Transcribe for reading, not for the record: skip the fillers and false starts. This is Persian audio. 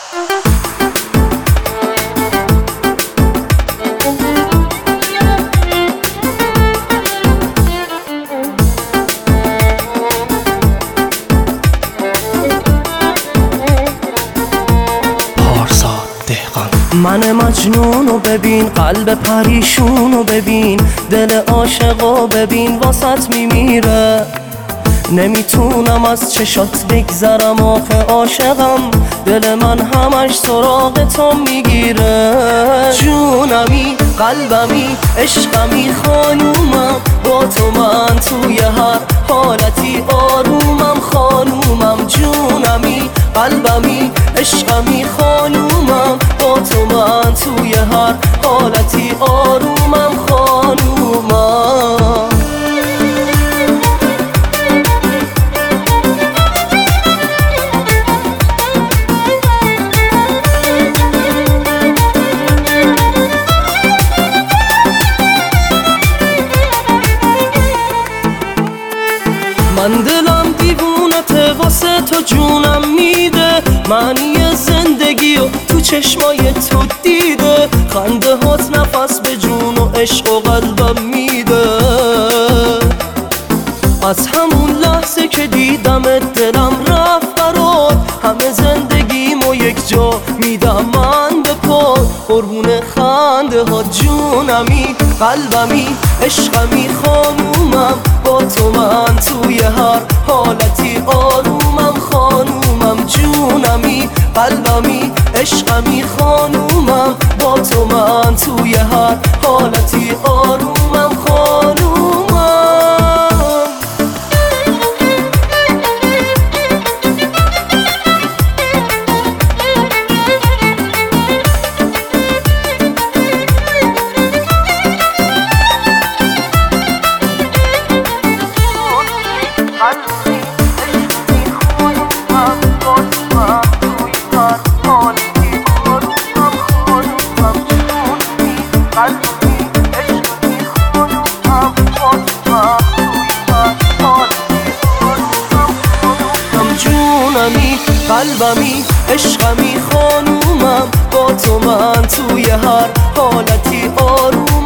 من مجنونو ببین، قلب پریشونو ببین، دل عاشقو ببین واسط میمیره. نمیتونم از چشات بگذرم آخه عاشقم، دل من همش سراغ تو میگیره. جونمی، قلبمی، عشقمی، خانومم، با تو من توی هر حالتی آرومم. خانومم، جونمی، قلبمی، عشقمی، خانومم، با تو من توی هر حالتی آرومم. خانومم، من دلم دیوونته واسه تو، جونم میده معنی زندگی و تو چشمای تو دیده. خنده هات نفس به جون و عشق و قلبم میده. از همون لحظه که دیدم دلم رفت برات، همه زندگیمو یک جا میدم من به پات. قربون خنده ها، جونمی، قلبمی، عشقمی، خانومم، با تو من توی هر حالتی آرومم. خانومم، جونمی، قلبمی، عشقمی، خانومم، با تو من توی هر حالتی آرومم. خانومم، قلبمی، عشقمی، خانومم، با تو من توی هر حالتی آروم.